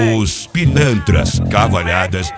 Os Pinantras Cavalhadas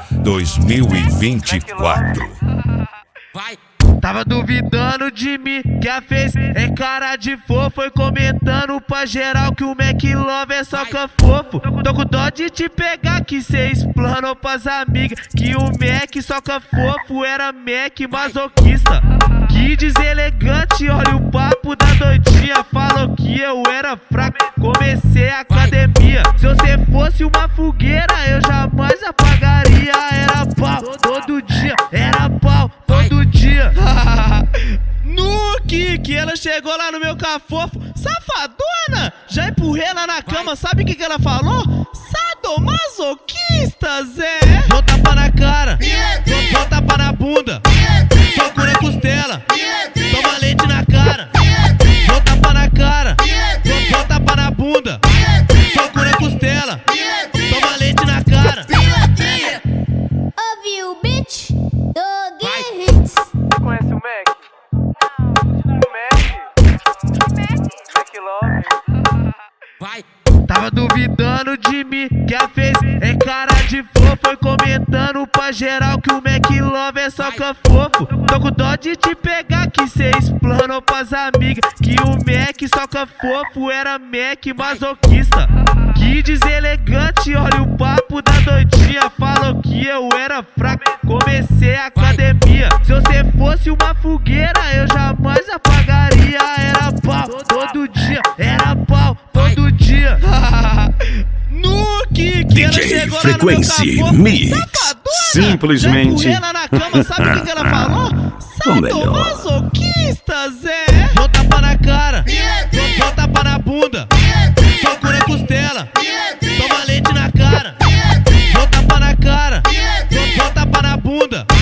2024. Vai. Tava duvidando de mim, que a fez é cara de fofo. Foi comentando pra geral que o Mac Love é só fofo. Tô com dó de te pegar, que cê explanou pras amigas que o Mac só fofo era Mac masoquista. Que deselegante, olha o papo da doidinha. Falou que eu era fraco, comecei a academia. Se você fosse uma fogueira, eu jamais apagaria. Era pau todo dia, era pau todo dia. No que ela chegou lá no meu cafofo, safadona, já empurrei ela na cama, sabe o que ela falou? Sadomasoquista, Zé. Dou tapa na cara, dou tapa na bunda, soco na costela, toma leite na cara. Dou tapa na cara, dou tapa na bunda, soco na costela, toma leite na cara. Ouviu, bitch? Dog hits. Conhece o Mac? Mac Love. Vai. Tava duvidando de mim, que a fez é cara de fofo. Foi comentando pra geral que o Mac Love é só fofo. Tô com dó de te pegar, que cê explanou pras amigas que o Mac só fofo era Mac masoquista. Que deselegante, olha o papo da doidinha. Falou que eu era fraco, comecei a academia. Se você fosse uma fogueira, eu jamais apagaria. Era pau todo dia, era pau todo dia. No que ela DJ chegou Frequency lá no meu Mix. safadona, Simplesmente já ela na cama, sabe o que ela falou? O melhor. Sadomasoquista, Zé. Dou tapa na cara, dou tapa na bunda, soco na costela, toma leite na cara. Dou tapa na cara, dou tapa na bunda,